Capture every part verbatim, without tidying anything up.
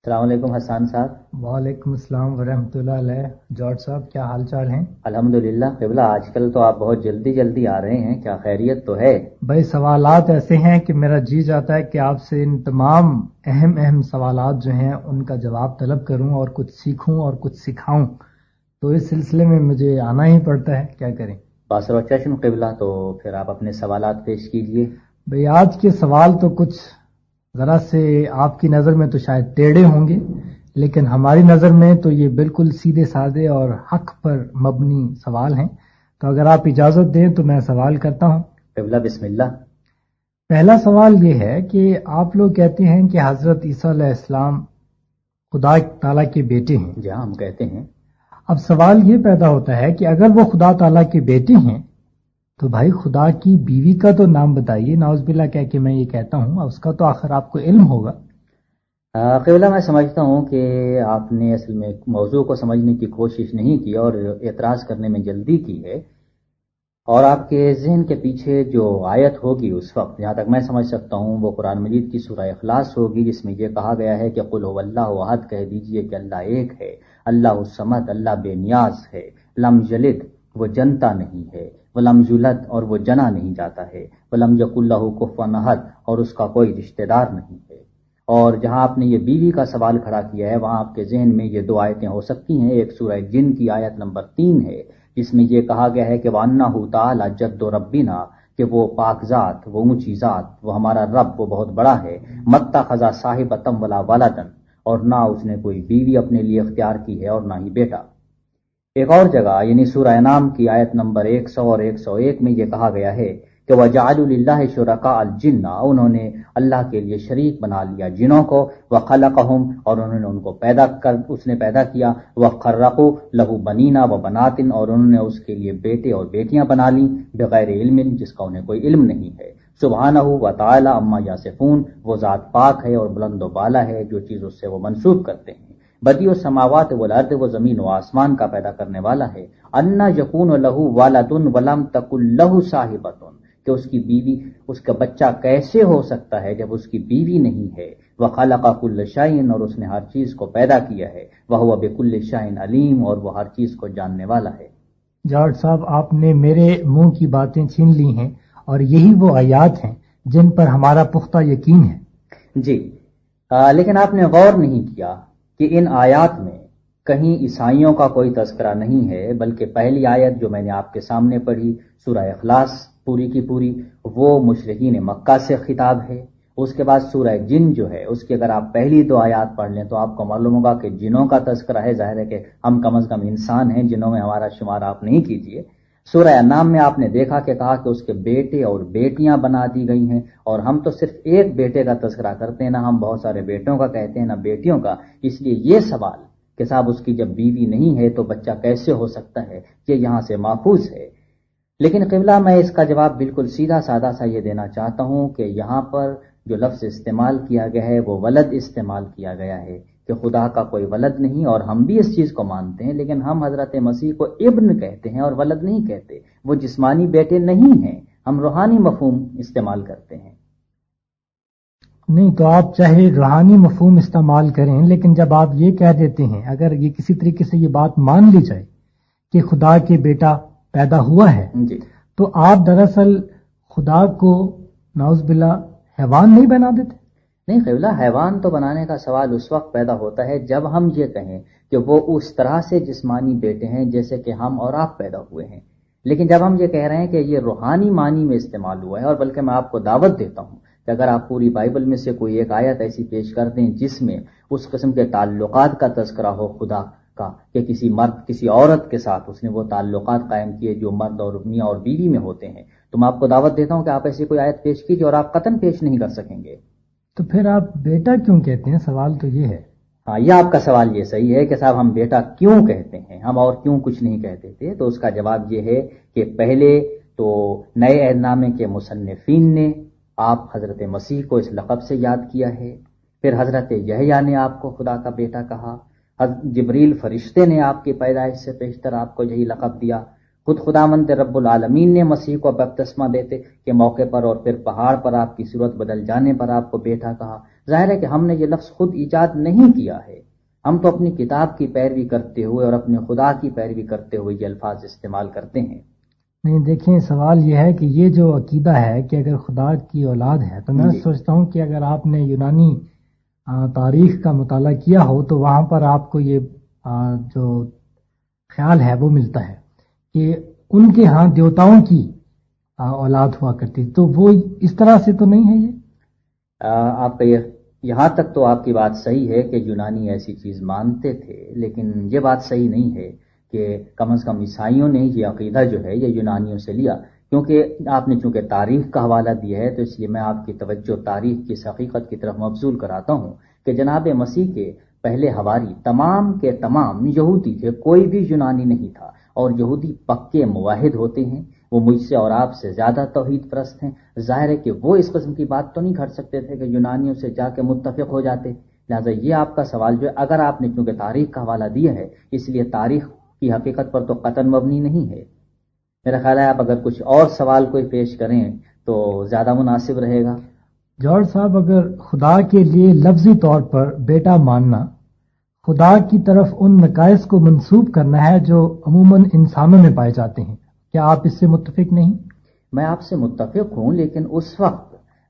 السلام علیکم حسان صاحب۔ وعلیکم السلام ورحمۃ اللہ علیہ۔ جارج صاحب کیا حال چال ہیں؟ الحمدللہ قبلہ، آج کل تو آپ بہت جلدی جلدی آ رہے ہیں، کیا خیریت تو ہے؟ بھائی سوالات ایسے ہیں کہ میرا جی جاتا ہے کہ آپ سے ان تمام اہم اہم سوالات جو ہیں ان کا جواب طلب کروں اور کچھ سیکھوں اور کچھ سکھاؤں، تو اس سلسلے میں مجھے آنا ہی پڑتا ہے، کیا کریں؟ باصر و چشم قبلہ، تو پھر آپ اپنے سوالات پیش کیجئے۔ بھئی آج کے سوال تو کچھ ذرا سے آپ کی نظر میں تو شاید ٹیڑھے ہوں گے، لیکن ہماری نظر میں تو یہ بالکل سیدھے سادے اور حق پر مبنی سوال ہیں، تو اگر آپ اجازت دیں تو میں سوال کرتا ہوں۔ قبلہ بسم اللہ۔ پہلا سوال یہ ہے کہ آپ لوگ کہتے ہیں کہ حضرت عیسیٰ علیہ السلام خدا تعالیٰ کے بیٹے ہیں۔ جی ہاں، ہم کہتے ہیں۔ اب سوال یہ پیدا ہوتا ہے کہ اگر وہ خدا تعالیٰ کے بیٹے ہیں تو بھائی خدا کی بیوی کا تو نام بتائیے، نعوذ باللہ کہہ کے میں یہ کہتا ہوں، اس کا تو آخر آپ کو علم ہوگا۔ قبلہ میں سمجھتا ہوں کہ آپ نے اصل میں موضوع کو سمجھنے کی کوشش نہیں کی اور اعتراض کرنے میں جلدی کی ہے، اور آپ کے ذہن کے پیچھے جو آیت ہوگی اس وقت، جہاں تک میں سمجھ سکتا ہوں، وہ قرآن مجید کی سورہ اخلاص ہوگی، جس میں یہ کہا گیا ہے کہ قل هو اللہ احد، کہہ دیجئے کہ اللہ ایک ہے، اللہ الصمد، اللہ بے نیاز ہے، لم یلد، وہ جنتا نہیں ہے، ولم یولد، اور وہ جنا نہیں جاتا ہے، ولم یکن لہ کفوا احد، اور اس کا کوئی رشتہ دار نہیں ہے۔ اور جہاں آپ نے یہ بیوی کا سوال کھڑا کیا ہے، وہاں آپ کے ذہن میں یہ دو آیتیں ہو سکتی ہیں۔ ایک سورہ جن کی آیت نمبر تین ہے، جس میں یہ کہا گیا ہے کہ وَأَنَّهُ تَعَالَى جَدُّ رَبِّنَا، کہ وہ پاک ذات، وہ اونچی ذات، وہ ہمارا رب، وہ بہت بڑا ہے، مَتَّخَذَ صَاحِبَةً وَلَا وَلَدًا، اور نہ اس نے کوئی بیوی اپنے لیے اختیار کی ہے اور نہ ہی بیٹا۔ ایک اور جگہ یعنی سورہ انعام کی آیت نمبر ایک سو اور ایک سو ایک میں یہ کہا گیا ہے کہ وَجَعَلُوا لِلَّهِ شُرَكَاءَ الْجِنَّ، انہوں نے اللہ کے لیے شریک بنا لیا جنوں کو، وَخَلَقَهُمْ، اور انہوں نے ان کو پیدا کر اس نے پیدا کیا، وَخَرَّقُوا لَهُ بَنِينَ وَبَنَاتٍ، اور انہوں نے اس کے لیے بیٹے اور بیٹیاں بنا لیں، بغیر علم، جس کا انہیں کوئی علم نہیں ہے۔ سبحانہ و تعالی عما یصفون، وہ ذات پاک ہے اور بلند و بالا ہے جو چیز اس سے وہ منسوب کرتے ہیں۔ بدیع السماوات والارض، وہ زمین و آسمان کا پیدا کرنے والا ہے۔ انا یکون لہ ولد ولم تکن لہ صاحبۃ، کہ اس کی بیوی، اس کا بچہ کیسے ہو سکتا ہے جب اس کی بیوی نہیں ہے۔ وخلق کل شیء، اور اس نے ہر چیز کو پیدا کیا ہے۔ وہو بکل شیء علیم، اور وہ ہر چیز کو جاننے والا ہے۔ جارج صاحب آپ نے میرے منہ کی باتیں چھین لی ہیں، اور یہی وہ آیات ہیں جن پر ہمارا پختہ یقین ہے۔ جی آ, لیکن آپ نے غور نہیں کیا کہ ان آیات میں کہیں عیسائیوں کا کوئی تذکرہ نہیں ہے، بلکہ پہلی آیت جو میں نے آپ کے سامنے پڑھی، سورہ اخلاص پوری کی پوری، وہ مشرکین مکہ سے خطاب ہے۔ اس کے بعد سورہ جن جو ہے، اس کی اگر آپ پہلی دو آیات پڑھ لیں تو آپ کو معلوم ہوگا کہ جنوں کا تذکرہ ہے۔ ظاہر ہے کہ ہم کم از کم انسان ہیں، جنوں میں ہمارا شمار آپ نہیں کیجئے۔ سورہ انعام میں آپ نے دیکھا کہ کہا کہ اس کے بیٹے اور بیٹیاں بنا دی گئی ہیں، اور ہم تو صرف ایک بیٹے کا تذکرہ کرتے ہیں، نہ ہم بہت سارے بیٹوں کا کہتے ہیں نہ بیٹیوں کا۔ اس لیے یہ سوال کہ صاحب اس کی جب بیوی نہیں ہے تو بچہ کیسے ہو سکتا ہے، یہ یہاں سے ماخوذ ہے۔ لیکن قبلہ میں اس کا جواب بالکل سیدھا سادہ سا یہ دینا چاہتا ہوں کہ یہاں پر جو لفظ استعمال کیا گیا ہے وہ ولد استعمال کیا گیا ہے، کہ خدا کا کوئی ولد نہیں، اور ہم بھی اس چیز کو مانتے ہیں، لیکن ہم حضرت مسیح کو ابن کہتے ہیں اور ولد نہیں کہتے۔ وہ جسمانی بیٹے نہیں ہیں، ہم روحانی مفہوم استعمال کرتے ہیں۔ نہیں تو آپ چاہے روحانی مفہوم استعمال کریں، لیکن جب آپ یہ کہہ دیتے ہیں، اگر یہ کسی طریقے سے یہ بات مان لی جائے کہ خدا کے بیٹا پیدا ہوا ہے، جی تو آپ دراصل خدا کو نعوذ باللہ حیوان نہیں بنا دیتے؟ نہیں قبلہ، حیوان تو بنانے کا سوال اس وقت پیدا ہوتا ہے جب ہم یہ کہیں کہ وہ اس طرح سے جسمانی بیٹے ہیں جیسے کہ ہم اور آپ پیدا ہوئے ہیں۔ لیکن جب ہم یہ کہہ رہے ہیں کہ یہ روحانی معنی میں استعمال ہوا ہے، اور بلکہ میں آپ کو دعوت دیتا ہوں کہ اگر آپ پوری بائبل میں سے کوئی ایک آیت ایسی پیش کر دیں جس میں اس قسم کے تعلقات کا تذکرہ ہو خدا کا، کہ کسی مرد کسی عورت کے ساتھ اس نے وہ تعلقات قائم کیے جو مرد اور میاں اور بیوی میں ہوتے ہیں، تو میں آپ کو دعوت دیتا ہوں کہ آپ ایسی کوئی آیت پیش کیجیے، اور آپ قطعاً پیش نہیں کر سکیں گے۔ تو پھر آپ بیٹا کیوں کہتے ہیں؟ سوال تو یہ ہے۔ ہاں، یہ آپ کا سوال یہ صحیح ہے کہ صاحب ہم بیٹا کیوں کہتے ہیں، ہم اور کیوں کچھ نہیں کہتے تھے، تو اس کا جواب یہ ہے کہ پہلے تو نئے عہد نامے کے مصنفین نے آپ حضرت مسیح کو اس لقب سے یاد کیا ہے، پھر حضرت یحییٰ نے آپ کو خدا کا بیٹا کہا، جبریل فرشتے نے آپ کی پیدائش سے پیشتر آپ کو یہی لقب دیا، خود خداوند رب العالمین نے مسیح کو بپتسمہ دیتے کے موقع پر اور پھر پہاڑ پر آپ کی صورت بدل جانے پر آپ کو بیٹا کہا۔ ظاہر ہے کہ ہم نے یہ لفظ خود ایجاد نہیں کیا ہے، ہم تو اپنی کتاب کی پیروی کرتے ہوئے اور اپنے خدا کی پیروی کرتے ہوئے یہ الفاظ استعمال کرتے ہیں۔ نہیں، دیکھیں، سوال یہ ہے کہ یہ جو عقیدہ ہے کہ اگر خدا کی اولاد ہے تو میں جی سوچتا ہوں کہ اگر آپ نے یونانی آ، تاریخ کا مطالعہ کیا ہو تو وہاں پر آپ کو یہ آ، جو خیال ہے وہ ملتا ہے کہ ان کے ہاں دیوتاؤں کی آ، اولاد ہوا کرتی، تو وہ اس طرح سے تو نہیں ہے یہ؟ آ، آپ کا یہ یہاں تک تو آپ کی بات صحیح ہے کہ یونانی ایسی چیز مانتے تھے، لیکن یہ بات صحیح نہیں ہے کہ کم از کم عیسائیوں نے یہ عقیدہ جو ہے یہ یونانیوں سے لیا، کیونکہ آپ نے چونکہ تاریخ کا حوالہ دیا ہے تو اس لیے میں آپ کی توجہ تاریخ کی اس حقیقت کی طرف مبذول کراتا ہوں کہ جناب مسیح کے پہلے حواری تمام کے تمام یہودی تھے، کوئی بھی یونانی نہیں تھا، اور یہودی پکے موحد ہوتے ہیں، وہ مجھ سے اور آپ سے زیادہ توحید پرست ہیں۔ ظاہر ہے کہ وہ اس قسم کی بات تو نہیں کر سکتے تھے کہ یونانیوں سے جا کے متفق ہو جاتے، لہٰذا یہ آپ کا سوال جو ہے، اگر آپ نے چونکہ تاریخ کا حوالہ دیا ہے اس لیے تاریخ کی حقیقت پر تو قطعاً مبنی نہیں ہے۔ میرا خیال ہے آپ اگر کچھ اور سوال کوئی پیش کریں تو زیادہ مناسب رہے گا۔ جارج صاحب، اگر خدا کے لیے لفظی طور پر بیٹا ماننا خدا کی طرف ان نقائص کو منسوب کرنا ہے جو عموماً انسانوں میں پائے جاتے ہیں، کیا آپ اس سے متفق نہیں؟ میں آپ سے متفق ہوں، لیکن اس وقت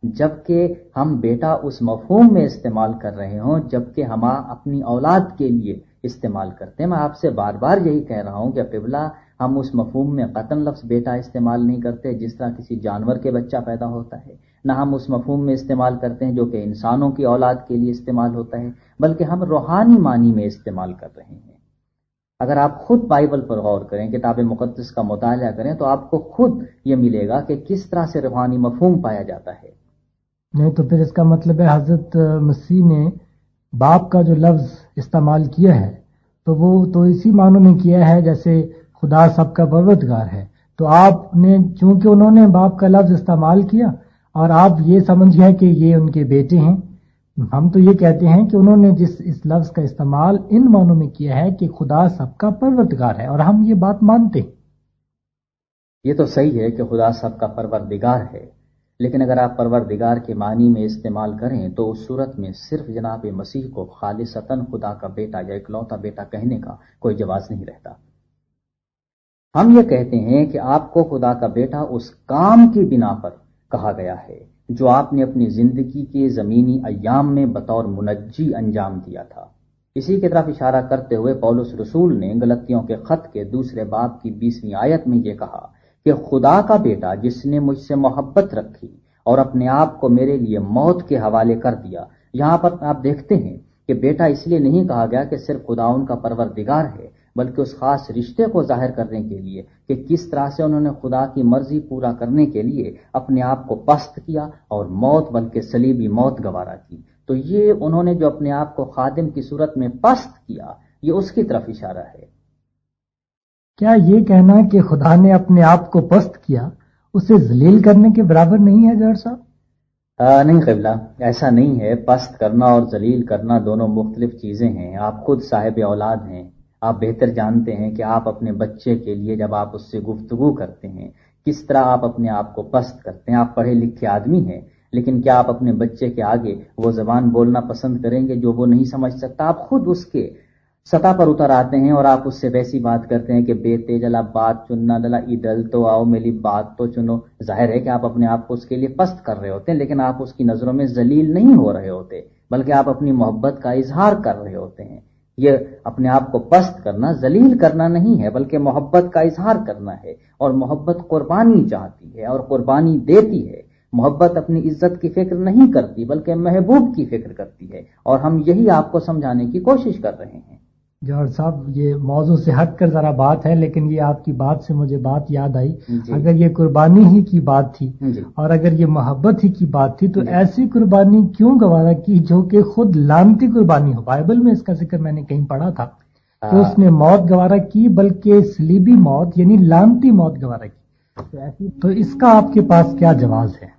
جبکہ ہم بیٹا اس مفہوم میں استعمال کر رہے ہوں جبکہ ہم اپنی اولاد کے لیے استعمال کرتے ہیں۔ میں آپ سے بار بار یہی کہہ رہا ہوں کہ قبلہ ہم اس مفہوم میں قطعاً لفظ بیٹا استعمال نہیں کرتے جس طرح کسی جانور کے بچہ پیدا ہوتا ہے، نہ ہم اس مفہوم میں استعمال کرتے ہیں جو کہ انسانوں کی اولاد کے لیے استعمال ہوتا ہے، بلکہ ہم روحانی معنی میں استعمال کر رہے ہیں۔ اگر آپ خود بائبل پر غور کریں، کتاب مقدس کا مطالعہ کریں تو آپ کو خود یہ ملے گا کہ کس طرح سے روحانی مفہوم پایا جاتا ہے۔ نہیں تو پھر اس کا مطلب ہے حضرت مسیح نے باپ کا جو لفظ استعمال کیا ہے تو وہ تو اسی معنوں میں کیا ہے جیسے خدا سب کا پروردگار ہے، تو آپ نے چونکہ انہوں نے باپ کا لفظ استعمال کیا اور آپ یہ سمجھ گئے کہ یہ ان کے بیٹے ہیں، ہم تو یہ کہتے ہیں کہ انہوں نے جس اس لفظ کا استعمال ان معنوں میں کیا ہے کہ خدا سب کا پروردگار ہے، اور ہم یہ بات مانتے ہیں۔ یہ تو صحیح ہے کہ خدا سب کا پروردگار ہے، لیکن اگر آپ پروردگار کے معنی میں استعمال کریں تو اس صورت میں صرف جناب مسیح کو خالصتاً خدا کا بیٹا یا اکلوتا بیٹا کہنے کا کوئی جواز نہیں رہتا۔ ہم یہ کہتے ہیں کہ آپ کو خدا کا بیٹا اس کام کی بنا پر کہا گیا ہے جو آپ نے اپنی زندگی کے زمینی ایام میں بطور منجی انجام دیا تھا۔ اسی کی طرف اشارہ کرتے ہوئے پولس رسول نے غلطیوں کے خط کے دوسرے باب کی بیسویں آیت میں یہ کہا کہ خدا کا بیٹا جس نے مجھ سے محبت رکھی اور اپنے آپ کو میرے لیے موت کے حوالے کر دیا۔ یہاں پر آپ دیکھتے ہیں کہ بیٹا اس لیے نہیں کہا گیا کہ صرف خدا ان کا پروردگار ہے، بلکہ اس خاص رشتے کو ظاہر کرنے کے لیے کہ کس طرح سے انہوں نے خدا کی مرضی پورا کرنے کے لیے اپنے آپ کو پست کیا اور موت بلکہ صلیبی موت گوارا کی۔ تو یہ انہوں نے جو اپنے آپ کو خادم کی صورت میں پست کیا، یہ اس کی طرف اشارہ ہے۔ کیا یہ کہنا کہ خدا نے اپنے آپ کو پست کیا اسے ذلیل کرنے کے برابر نہیں ہے جارج صاحب؟ آ, نہیں قبلہ، ایسا نہیں ہے۔ پست کرنا اور ذلیل کرنا دونوں مختلف چیزیں ہیں۔ آپ خود صاحب اولاد ہیں، آپ بہتر جانتے ہیں کہ آپ اپنے بچے کے لیے جب آپ اس سے گفتگو کرتے ہیں کس طرح آپ اپنے آپ کو پست کرتے ہیں۔ آپ پڑھے لکھے آدمی ہیں، لیکن کیا آپ اپنے بچے کے آگے وہ زبان بولنا پسند کریں گے جو وہ نہیں سمجھ سکتا؟ آپ خود اس کے سطح پر اتر آتے ہیں اور آپ اس سے ویسی بات کرتے ہیں کہ بیٹے جلا بات چننا دلا ادل تو آؤ میری بات تو چنو۔ ظاہر ہے کہ آپ اپنے آپ کو اس کے لیے پست کر رہے ہوتے ہیں، لیکن آپ اس کی نظروں میں ذلیل نہیں ہو رہے ہوتے، بلکہ آپ اپنی محبت کا اظہار کر رہے ہوتے ہیں۔ یہ اپنے آپ کو پست کرنا ذلیل کرنا نہیں ہے، بلکہ محبت کا اظہار کرنا ہے، اور محبت قربانی چاہتی ہے اور قربانی دیتی ہے۔ محبت اپنی عزت کی فکر نہیں کرتی بلکہ محبوب کی فکر کرتی ہے، اور ہم یہی آپ کو سمجھانے کی کوشش کر رہے ہیں۔ جارج صاحب، یہ موضوع سے ہٹ کر ذرا بات ہے، لیکن یہ آپ کی بات سے مجھے بات یاد آئی۔ جی اگر یہ قربانی ہی کی بات تھی جی اور اگر یہ محبت ہی کی بات تھی تو جی ایسی قربانی کیوں گوارا کی جو کہ خود لعنتی قربانی ہو؟ بائبل میں اس کا ذکر میں نے کہیں پڑھا تھا کہ اس نے موت گوارا کی، بلکہ صلیبی موت یعنی لعنتی موت گوارا کی۔ تو اس کا آپ کے پاس کیا جواز ہے؟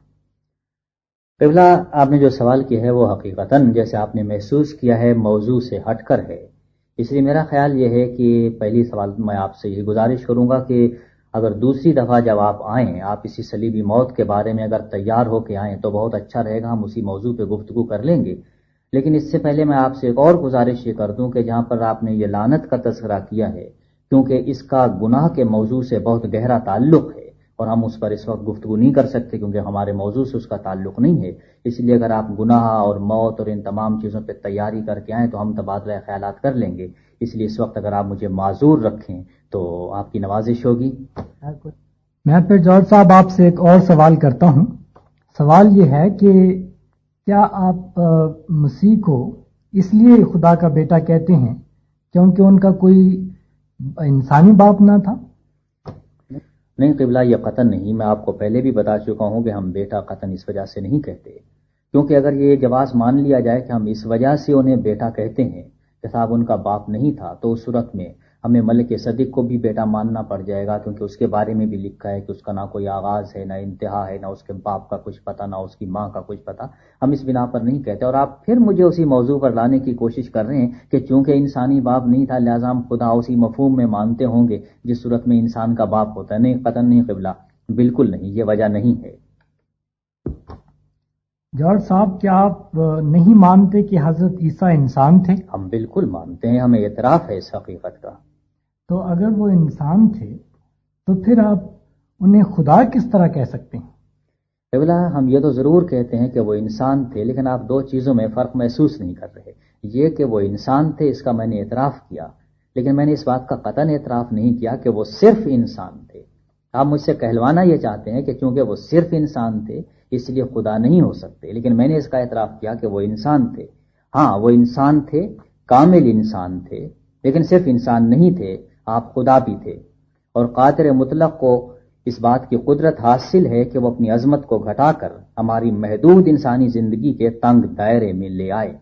قبلہ، آپ نے جو سوال کیا ہے وہ حقیقتاً جیسے آپ نے محسوس کیا ہے موضوع سے ہٹ کر ہے، اس لیے میرا خیال یہ ہے کہ پہلی سوال میں آپ سے یہ گزارش کروں گا کہ اگر دوسری دفعہ جب آپ آئیں، آپ اسی صلیبی موت کے بارے میں اگر تیار ہو کے آئیں تو بہت اچھا رہے گا، ہم اسی موضوع پہ گفتگو کر لیں گے۔ لیکن اس سے پہلے میں آپ سے ایک اور گزارش یہ کر دوں کہ جہاں پر آپ نے یہ لعنت کا تذکرہ کیا ہے، کیونکہ اس کا گناہ کے موضوع سے بہت گہرا تعلق ہے اور ہم اس پر اس وقت گفتگو نہیں کر سکتے کیونکہ ہمارے موضوع سے اس کا تعلق نہیں ہے، اس لیے اگر آپ گناہ اور موت اور ان تمام چیزوں پہ تیاری کر کے آئیں تو ہم تبادلہ خیالات کر لیں گے، اس لیے اس وقت اگر آپ مجھے معذور رکھیں تو آپ کی نوازش ہوگی۔ میں پھر جارج صاحب آپ سے ایک اور سوال کرتا ہوں۔ سوال یہ ہے کہ کیا آپ مسیح کو اس لیے خدا کا بیٹا کہتے ہیں کیونکہ ان کا کوئی انسانی باپ نہ تھا؟ نہیں قبلہ، یہ قطعاً نہیں، میں آپ کو پہلے بھی بتا چکا ہوں کہ ہم بیٹا قطعاً اس وجہ سے نہیں کہتے، کیونکہ اگر یہ جواز مان لیا جائے کہ ہم اس وجہ سے انہیں بیٹا کہتے ہیں کہ صاحب ان کا باپ نہیں تھا، تو اس صورت میں ہمیں ملک صدیق کو بھی بیٹا ماننا پڑ جائے گا، کیونکہ اس کے بارے میں بھی لکھا ہے کہ اس کا نہ کوئی آغاز ہے، نہ انتہا ہے، نہ اس کے باپ کا کچھ پتہ، نہ اس کی ماں کا کچھ پتہ، ہم اس بنا پر نہیں کہتے۔ اور آپ پھر مجھے اسی موضوع پر لانے کی کوشش کر رہے ہیں کہ چونکہ انسانی باپ نہیں تھا لہٰذا ہم خدا اسی مفہوم میں مانتے ہوں گے جس صورت میں انسان کا باپ ہوتا ہے۔ نہیں قطعاً نہیں قبلہ، بالکل نہیں، یہ وجہ نہیں ہے۔ جارج صاحب، کیا آپ نہیں مانتے کہ حضرت عیسیٰ انسان تھے؟ ہم بالکل مانتے ہیں، ہمیں اعتراف ہے اس حقیقت کا۔ تو اگر وہ انسان تھے تو پھر آپ انہیں خدا کس طرح کہہ سکتے ہیں؟ قبلہ، ہم یہ تو ضرور کہتے ہیں کہ وہ انسان تھے، لیکن آپ دو چیزوں میں فرق محسوس نہیں کر رہے۔ یہ کہ وہ انسان تھے اس کا میں نے اعتراف کیا، لیکن میں نے اس بات کا قطعاً اعتراف نہیں کیا کہ وہ صرف انسان تھے۔ آپ مجھ سے کہلوانا یہ چاہتے ہیں کہ چونکہ وہ صرف انسان تھے اس لیے خدا نہیں ہو سکتے، لیکن میں نے اس کا اعتراف کیا کہ وہ انسان تھے۔ ہاں وہ انسان تھے، کامل انسان تھے، لیکن صرف انسان نہیں تھے، آپ خدا بھی تھے۔ اور قادر مطلق کو اس بات کی قدرت حاصل ہے کہ وہ اپنی عظمت کو گھٹا کر ہماری محدود انسانی زندگی کے تنگ دائرے میں لے آئے۔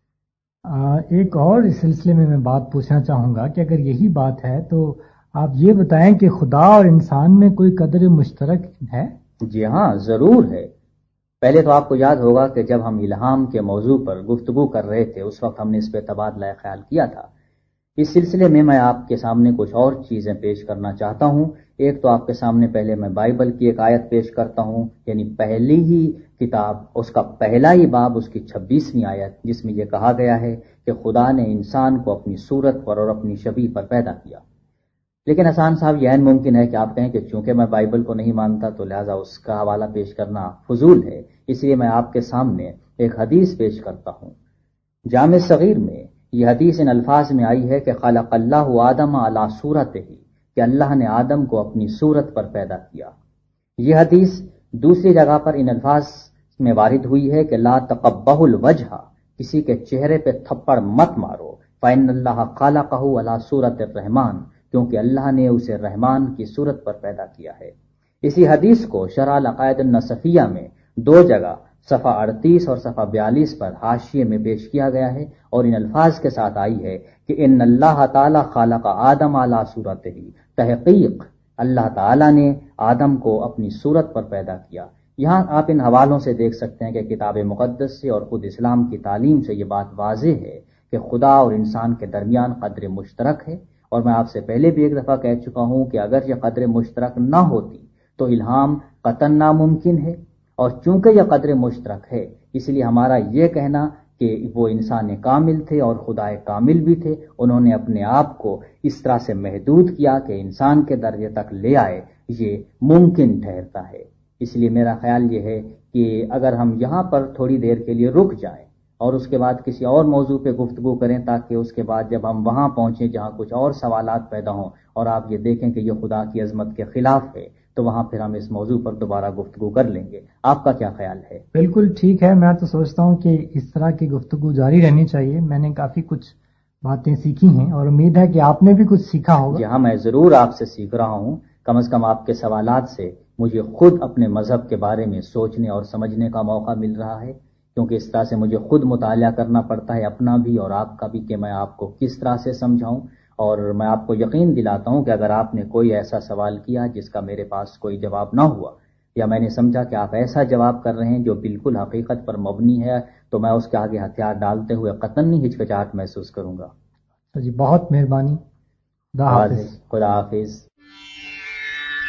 ایک اور اس سلسلے میں میں بات پوچھنا چاہوں گا کہ اگر یہی بات ہے تو آپ یہ بتائیں کہ خدا اور انسان میں کوئی قدر مشترک ہے؟ جی ہاں ضرور ہے۔ پہلے تو آپ کو یاد ہوگا کہ جب ہم الہام کے موضوع پر گفتگو کر رہے تھے اس وقت ہم نے اس پہ تبادلہ خیال کیا تھا۔ اس سلسلے میں میں آپ کے سامنے کچھ اور چیزیں پیش کرنا چاہتا ہوں۔ ایک تو آپ کے سامنے پہلے میں بائبل کی ایک آیت پیش کرتا ہوں، یعنی پہلی ہی کتاب اس کا پہلا ہی باب اس کی چھبیسویں آیت، جس میں یہ کہا گیا ہے کہ خدا نے انسان کو اپنی صورت پر اور اپنی شبیہ پر پیدا کیا۔ لیکن حسان صاحب یہ عین ممکن ہے کہ آپ کہیں کہ چونکہ میں بائبل کو نہیں مانتا تو لہٰذا اس کا حوالہ پیش کرنا فضول ہے، اس لیے میں آپ کے سامنے ایک حدیث پیش کرتا ہوں۔ جامع صغیر میں یہ حدیث ان الفاظ میں آئی ہے کہ خلق اللہ آدم علی صورتہ، کہ اللہ نے آدم کو اپنی صورت پر پیدا کیا۔ یہ حدیث دوسری جگہ پر ان الفاظ میں وارد ہوئی ہے کہ لا تقبہ الوجہ، کسی کے چہرے پہ تھپڑ مت مارو، فإن اللہ خلقہ علی صورت الرحمن، کیونکہ اللہ نے اسے رحمان کی صورت پر پیدا کیا ہے۔ اسی حدیث کو شرح العقائد النصفیہ میں دو جگہ صفحہ اڑتیس اور صفحہ بیالیس پر حاشیے میں پیش کیا گیا ہے اور ان الفاظ کے ساتھ آئی ہے کہ ان اللہ تعالی خالق آدم علی صورتہ، تحقیق اللہ تعالی نے آدم کو اپنی صورت پر پیدا کیا۔ یہاں آپ ان حوالوں سے دیکھ سکتے ہیں کہ کتاب مقدس سے اور خود اسلام کی تعلیم سے یہ بات واضح ہے کہ خدا اور انسان کے درمیان قدر مشترک ہے، اور میں آپ سے پہلے بھی ایک دفعہ کہہ چکا ہوں کہ اگر یہ قدر مشترک نہ ہوتی تو الہام قطعاً ناممکن ہے، اور چونکہ یہ قدر مشترک ہے اس لیے ہمارا یہ کہنا کہ وہ انسان کامل تھے اور خدا کامل بھی تھے، انہوں نے اپنے آپ کو اس طرح سے محدود کیا کہ انسان کے درجے تک لے آئے، یہ ممکن ٹھہرتا ہے۔ اس لیے میرا خیال یہ ہے کہ اگر ہم یہاں پر تھوڑی دیر کے لیے رک جائیں اور اس کے بعد کسی اور موضوع پہ گفتگو کریں تاکہ اس کے بعد جب ہم وہاں پہنچیں جہاں کچھ اور سوالات پیدا ہوں اور آپ یہ دیکھیں کہ یہ خدا کی عظمت کے خلاف ہے، تو وہاں پھر ہم اس موضوع پر دوبارہ گفتگو کر لیں گے۔ آپ کا کیا خیال ہے؟ بالکل ٹھیک ہے، میں تو سوچتا ہوں کہ اس طرح کی گفتگو جاری رہنی چاہیے۔ میں نے کافی کچھ باتیں سیکھی ہیں اور امید ہے کہ آپ نے بھی کچھ سیکھا ہوگا۔ جی ہاں، میں ضرور آپ سے سیکھ رہا ہوں، کم از کم آپ کے سوالات سے مجھے خود اپنے مذہب کے بارے میں سوچنے اور سمجھنے کا موقع مل رہا ہے، کیونکہ اس طرح سے مجھے خود مطالعہ کرنا پڑتا ہے، اپنا بھی اور آپ کا بھی، کہ میں آپ کو کس طرح سے سمجھاؤں۔ اور میں آپ کو یقین دلاتا ہوں کہ اگر آپ نے کوئی ایسا سوال کیا جس کا میرے پاس کوئی جواب نہ ہوا، یا میں نے سمجھا کہ آپ ایسا جواب کر رہے ہیں جو بالکل حقیقت پر مبنی ہے، تو میں اس کے آگے ہتھیار ڈالتے ہوئے قطعاً نہیں ہچکچاہٹ محسوس کروں گا۔ جی بہت مہربانی، خدا حافظ۔ خدا حافظ۔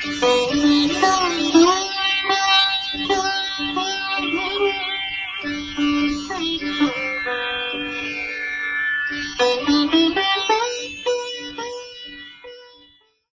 Thank you.